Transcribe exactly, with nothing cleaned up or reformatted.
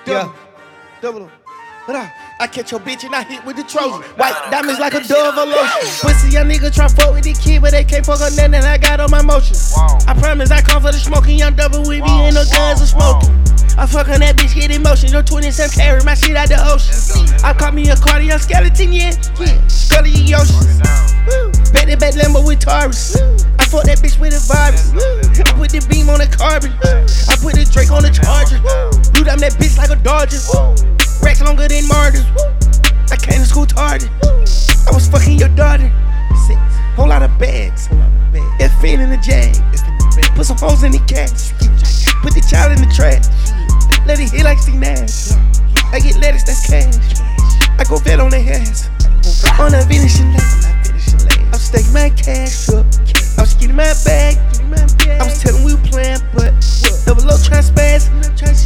Yeah. Double up. I catch your bitch and I hit with the Trojan. White diamonds like a dove or lotion. Pussy young nigga try fuck with the kid, but they can't fuck on nothing I got on my motion. I promise I come for the smoking, young double with me and no guns or smoking. I fuck on that bitch, get emotion. No twenty-seven carry my shit out the ocean. I caught me a cardio skeleton, yeah. Yeah. Scully ocean. Bet that back Lambo with Taurus. I fuck that bitch with a virus. I put the beam on the carbon. I put the Drake on the charger. Blew down that bitch like a Dodger. Racks longer than martyrs. I came to school tardy. I was fucking your daughter. Six. Whole lot of bags. F in in the jag. Put some holes in the cash. Put the child in the trash. Let it hit like C Nash. I get lettuce, that's cash. I go vet on the ass. On the finishing lane. I'm staking my cash up. I was getting my bag. I was telling we were playing, but double low trying to spaz.